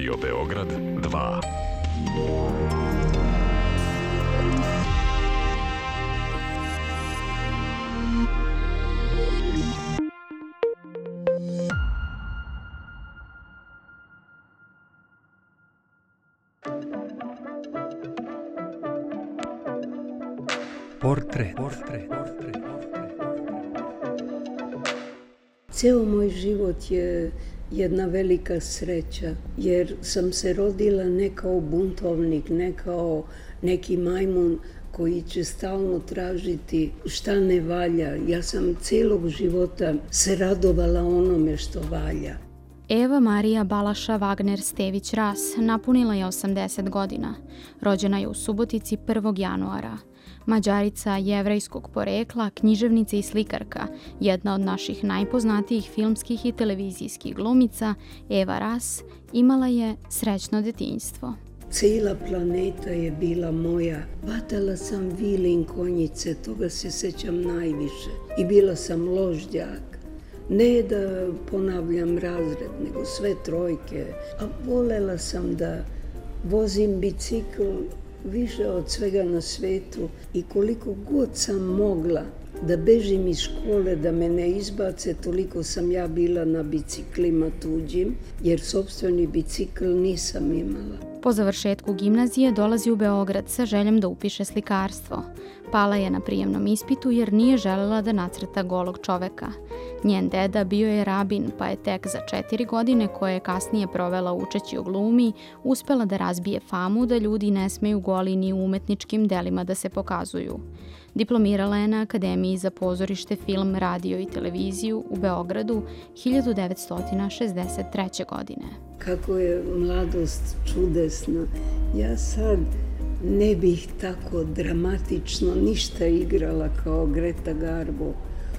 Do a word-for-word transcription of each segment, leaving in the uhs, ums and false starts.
Radio Beograd dva. Portret. Portret. Ceo moj život je jedna velika sreća, jer sam se rodila ne kao buntovnik, ne kao neki majmun koji će stalno tražiti šta ne valja. Ja sam celog života se radovala onome što valja. Eva Marija Balaša Wagner Stević Ras napunila je osamdeset godina. Rođena je u Subotici prvog januara. Mađarica jevrejskog porekla, književnica i slikarka, jedna od naših najpoznatijih filmskih i televizijskih glumica, Eva Ras, imala je srećno detinjstvo. Cijela planeta je bila moja. Vatala sam vilin konjice, toga se sećam najviše. I bila sam ložđak. Ne da ponavljam razred, nego sve trojke. A volela sam da vozim bicikl više od svega na svetu i koliko god sam mogla da bežim iz škole, da me ne izbace, toliko sam ja bila na biciklima tuđim, jer sopstveni bicikl nisam imala. Po završetku gimnazije dolazi u Beograd sa željom da upiše slikarstvo. Pala je na prijemnom ispitu jer nije želela da nacrta golog čoveka. Njen deda bio je rabin, pa je tek za četiri godine, koje je kasnije provela učeći o glumi, uspela da razbije famu da ljudi ne smeju goli ni u umetničkim delima da se pokazuju. Diplomirala je na Akademiji za pozorište, film, radio i televiziju u Beogradu hiljadu devetsto šezdeset treće. godine. Kako je mladost čudesna. Ja sad ne bih tako dramatično ništa igrala kao Greta Garbo.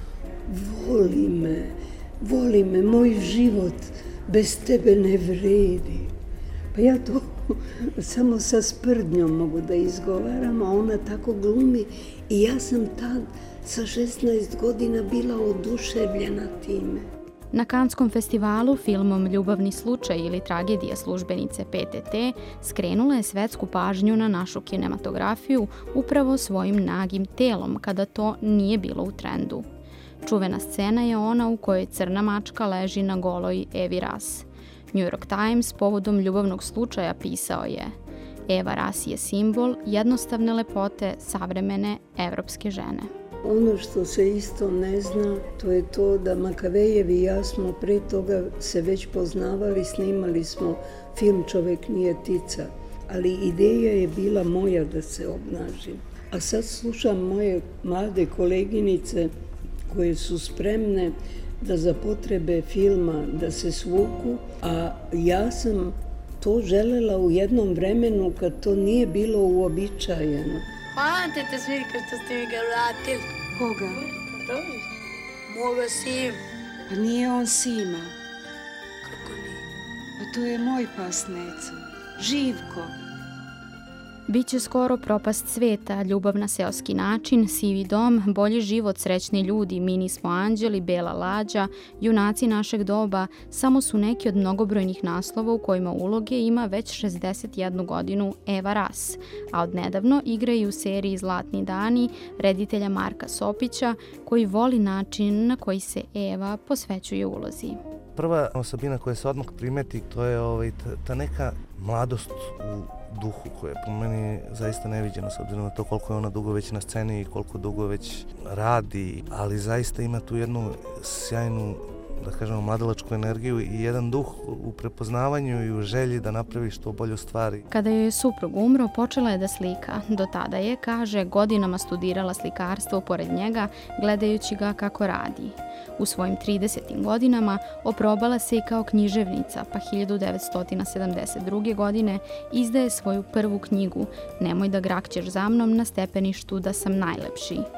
Voli me, voli me, moj život bez tebe ne vredi. Pa ja to samo sa sprdnjom mogu da izgovaram, a ona tako glumi i ja sam tad sa šesnaest godina bila oduševljena time. Na Kanskom festivalu filmom Ljubavni slučaj ili Tragedija službenice P T T skrenula je svetsku pažnju na našu kinematografiju upravo svojim nagim telom kada to nije bilo u trendu. Čuvena scena je ona u kojoj crna mačka leži na goloj Evi Ras. New York Times povodom ljubavnog slučaja pisao je: Eva Ras je simbol jednostavne lepote savremene evropske žene. Ono što se isto ne zna, to je to da Makavejevi i ja smo pre toga se već poznavali, snimali smo film Čovek nije tica, ali ideja je bila moja da se obnažim. A sad slušam moje mlade koleginice koje su spremne da za potrebe filma da se svuku, a ja sam to želela u jednom vremenu kad to nije bilo uobičajeno. Hvala te te svirka što ste mi ga vratili. Koga? Moga Sima. Pa nije on Sima. Kako nije? Pa to je moj pas Neco. Živko. Biće skoro propast sveta, ljubav na seoski način, sivi dom, bolji život, srećni ljudi, mi nismo anđeli, bela lađa, junaci našeg doba, samo su neki od mnogobrojnih naslova u kojima uloge ima već šezdeset jednu godinu Eva Ras, a odnedavno igra i u seriji Zlatni dani reditelja Marka Sopića, koji voli način na koji se Eva posvećuje ulozi. Prva osobina koja se odmah primeti, to je ovaj, ta, ta neka mladost u duhu koja je po meni zaista neviđena, s obzirom na to koliko je ona dugo već na sceni i koliko dugo već radi, ali zaista ima tu jednu sjajnu, da kažemo, mladalačku energiju i jedan duh u prepoznavanju i u želji da napravi što bolju stvari. Kada joj je suprug umro, počela je da slika. Do tada je, kaže, godinama studirala slikarstvo pored njega, gledajući ga kako radi. U svojim tridesetim godinama oprobala se i kao književnica, pa hiljadu devetsto sedamdeset druge. godine izdaje svoju prvu knjigu Nemoj da grakćeš za mnom na stepeništu da sam najlepši.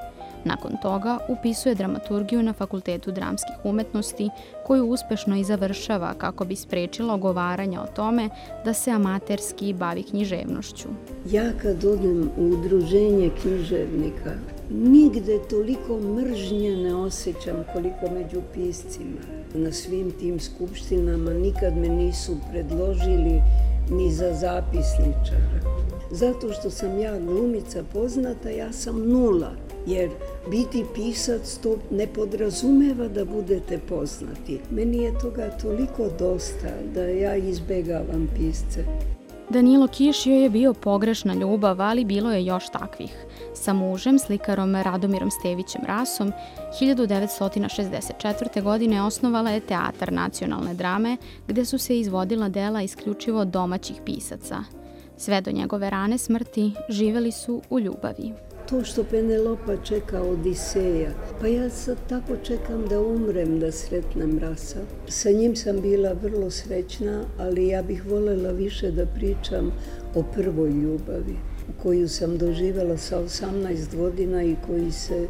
Nakon toga upisuje dramaturgiju na Fakultetu dramskih umetnosti, koju uspešno i završava kako bi sprečila ogovaranja o tome da se amaterski bavi književnošću. Ja kad odem u udruženje književnika, nigde toliko mržnje ne osjećam koliko među piscima. Na svim tim skupštinama nikad me nisu predložili ni za zapisničara. Zato što sam ja glumica poznata, ja sam nula. Jer biti pisac to ne podrazumeva da budete poznati. Meni je toga toliko dosta da ja izbegavam pisce. Danilo Kiš joj je bio pogrešna ljubav, ali bilo je još takvih. Sa mužem, slikarom Radomirom Stevićem Rasom, hiljadu devetsto šezdeset četvrte. godine osnovala je Teatar nacionalne drame, gde su se izvodila dela isključivo domaćih pisaca. Sve do njegove rane smrti živeli su u ljubavi. To što Penelopa čeka Odiseja, pa ja sad tako čekam da umrem, da sretnem Rasa. Sa njim sam bila vrlo srećna, ali ja bih voljela više da pričam o prvoj ljubavi, koju sam doživjela sa osamnaest godina i koji se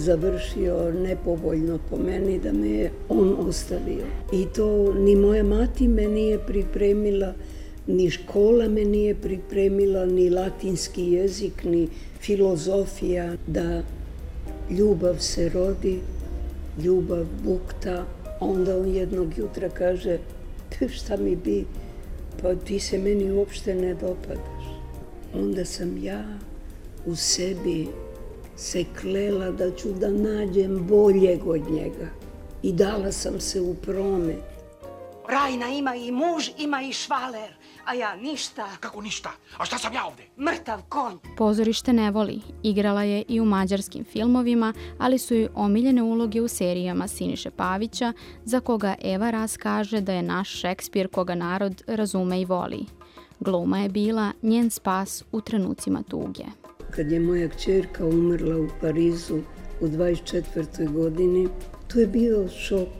završio nepovoljno po meni, da me je on ostavio. I to ni moja mati me nije pripremila, ni škola me nije pripremila, ni latinski jezik, ni filozofija, da ljubav se rodi, ljubav bukta. Onda on jednog jutra kaže, šta mi bi, pa ti se meni uopšte ne dopadaš. Onda sam ja u sebi se klela da ću da nađem boljeg od njega. I dala sam se u promet. Rajna ima i muž, ima i švaler, a ja ništa. Kako ništa? A šta sam ja ovde? Mrtav konj. Pozorište ne voli. Igrala je i u mađarskim filmovima, ali su joj omiljene uloge u serijama Siniše Pavića, za koga Eva Ras kaže da je naš Šekspir koga narod razume i voli. Gluma je bila njen spas u trenucima tuge. Kad je moja kćerka umrla u Parizu u dvadeset četvrtoj godini, to je bio šok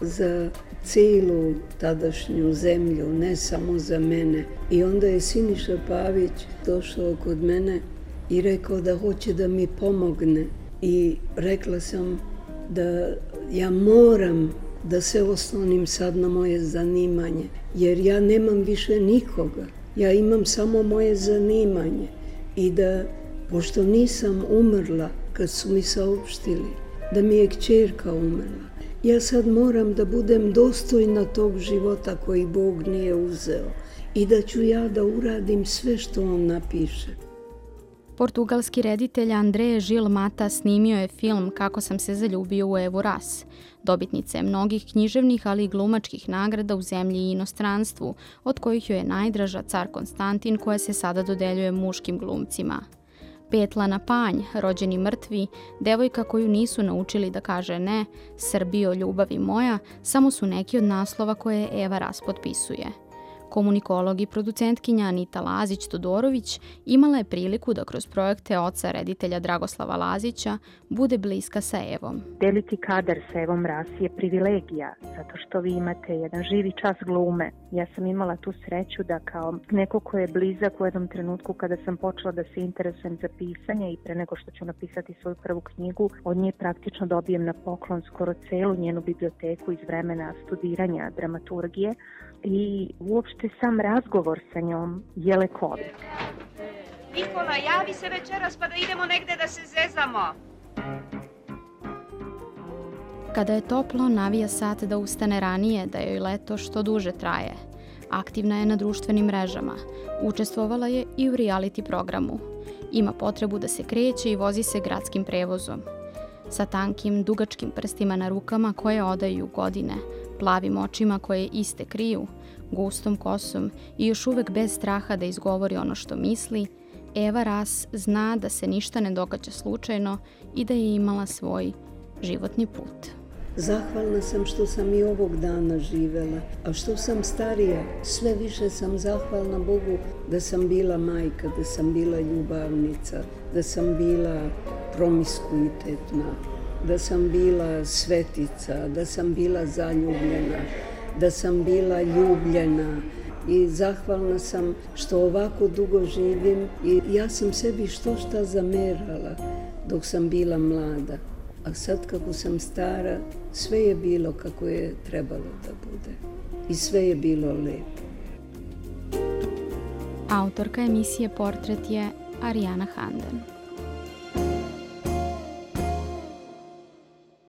za cijelu tadašnju zemlju, ne samo za mene. I onda je Siniša Pavić došao kod mene i rekao da hoće da mi pomogne. I rekla sam da ja moram da se oslonim sad na moje zanimanje, jer ja nemam više nikoga. Ja imam samo moje zanimanje i da, pošto nisam umrla kad su mi saopštili da mi je kćerka umrla, ja sad moram da budem dostojna tog života koji Bog nije uzeo i da ću ja da uradim sve što on napiše. Portugalski reditelj André Gil Mata snimio je film Kako sam se zaljubio u Evu Ras. Dobitnica je mnogih književnih, ali i glumačkih nagrada u zemlji i inostranstvu, od kojih joj je najdraža Car Konstantin, koja se sada dodeljuje muškim glumcima. Petlana Panj, Rođeni mrtvi, Devojka koju nisu naučili da kaže ne, Srbijo, ljubavi moja, samo su neki od naslova koje Eva Ras potpisuje. Komunikolog i producentkinja Anita Lazić-Todorović imala je priliku da kroz projekte oca reditelja Dragoslava Lazića bude bliska sa Evom. Deliti kadar sa Evom Ras je privilegija, zato što vi imate jedan živi čas glume. Ja sam imala tu sreću da kao neko ko je blizak u jednom trenutku kada sam počela da se interesujem za pisanje i pre nego što ću napisati svoju prvu knjigu, od nje praktično dobijem na poklon skoro celu njenu biblioteku iz vremena studiranja dramaturgije. I uopšte sam razgovor sa njom je lekovit. Nikola, javi se večeras pa da idemo negde da se zezamo. Kada je toplo, navija sat da ustane ranije, da joj leto što duže traje. Aktivna je na društvenim mrežama. Učestvovala je i u reality programu. Ima potrebu da se kreće i vozi se gradskim prevozom. Sa tankim, dugačkim prstima na rukama koje odaju godine, plavim očima koje iste kriju, gustom kosom i još uvek bez straha da izgovori ono što misli, Eva Ras zna da se ništa ne događa slučajno i da je imala svoj životni put. Zahvalna sam što sam i ovog dana živela, a što sam starija, sve više sam zahvalna Bogu da sam bila majka, da sam bila ljubavnica, da sam bila promiskuitetna, da sam bila svetica, da sam bila zaljubljena, da sam bila ljubljena i zahvalna sam što ovako dugo živim i ja sam sebi što šta zamerala, dok sam bila mlada. A sad kako sam stara, sve je bilo kako je trebalo da bude. I sve je bilo lepo. Autorka emisije Portret je Arijana Handen.